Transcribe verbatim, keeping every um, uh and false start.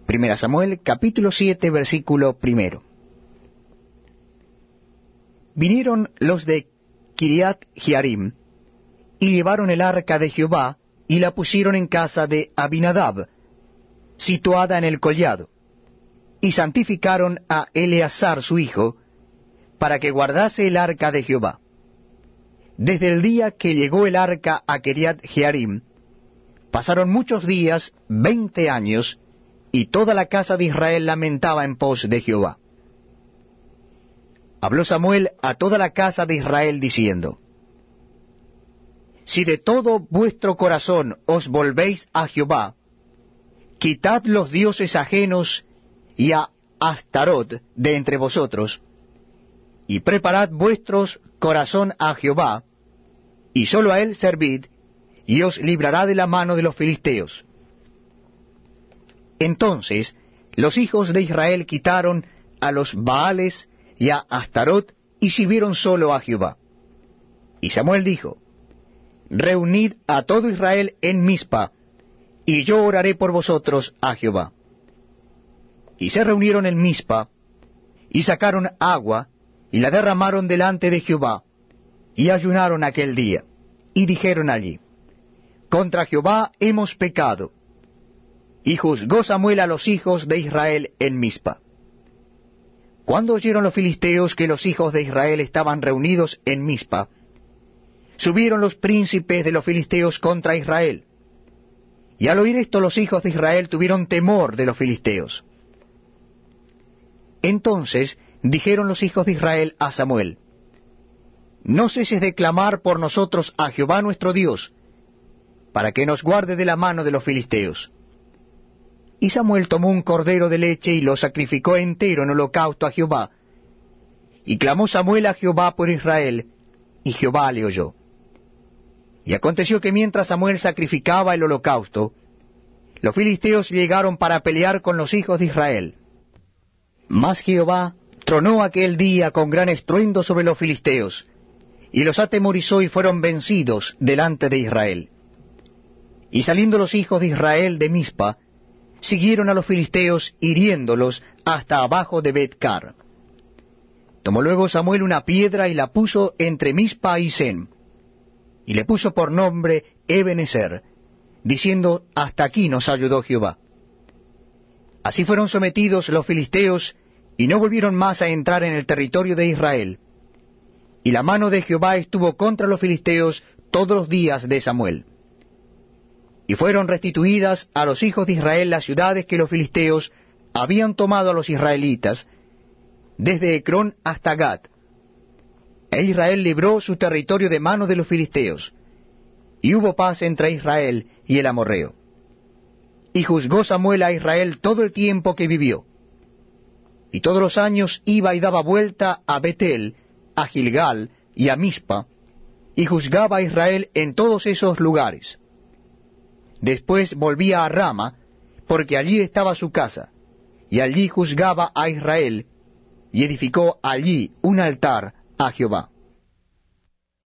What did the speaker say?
Primera Samuel, capítulo siete, versículo primero. Vinieron los de Kiriat Jearim, y llevaron el arca de Jehová, y la pusieron en casa de Abinadab, situada en el collado, y santificaron a Eleazar su hijo, para que guardase el arca de Jehová. Desde el día que llegó el arca a Kiriat Jearim, pasaron muchos días, veinte años, y toda la casa de Israel lamentaba en pos de Jehová. Habló Samuel a toda la casa de Israel diciendo: Si de todo vuestro corazón os volvéis a Jehová, quitad los dioses ajenos y a Astarot de entre vosotros, y preparad vuestros corazón a Jehová, y sólo a él servid, y os librará de la mano de los filisteos. Entonces los hijos de Israel quitaron a los Baales y a Astarot, y sirvieron solo a Jehová. Y Samuel dijo: Reunid a todo Israel en Mizpa, y yo oraré por vosotros a Jehová. Y se reunieron en Mizpa, y sacaron agua, y la derramaron delante de Jehová, y ayunaron aquel día, y dijeron allí: Contra Jehová hemos pecado. Y juzgó Samuel a los hijos de Israel en Mizpa. Cuando oyeron los filisteos que los hijos de Israel estaban reunidos en Mizpa, subieron los príncipes de los filisteos contra Israel. Y al oír esto los hijos de Israel tuvieron temor de los filisteos. Entonces dijeron los hijos de Israel a Samuel: No ceses de clamar por nosotros a Jehová nuestro Dios, para que nos guarde de la mano de los filisteos. Y Samuel tomó un cordero de leche y lo sacrificó entero en holocausto a Jehová. Y clamó Samuel a Jehová por Israel, y Jehová le oyó. Y aconteció que mientras Samuel sacrificaba el holocausto, los filisteos llegaron para pelear con los hijos de Israel. Mas Jehová tronó aquel día con gran estruendo sobre los filisteos, y los atemorizó y fueron vencidos delante de Israel. Y saliendo los hijos de Israel de Mizpa, siguieron a los filisteos, hiriéndolos hasta abajo de Bet-car. Tomó luego Samuel una piedra y la puso entre Mizpa y Sen, y le puso por nombre Ebenezer, diciendo: Hasta aquí nos ayudó Jehová. Así fueron sometidos los filisteos, y no volvieron más a entrar en el territorio de Israel. Y la mano de Jehová estuvo contra los filisteos todos los días de Samuel. Y fueron restituidas a los hijos de Israel las ciudades que los filisteos habían tomado a los israelitas, desde Ecrón hasta Gat. E Israel libró su territorio de mano de los filisteos, y hubo paz entre Israel y el amorreo. Y juzgó Samuel a Israel todo el tiempo que vivió. Y todos los años iba y daba vuelta a Betel, a Gilgal y a Mizpa, y juzgaba a Israel en todos esos lugares. Después volvía a Rama, porque allí estaba su casa, y allí juzgaba a Israel, y edificó allí un altar a Jehová.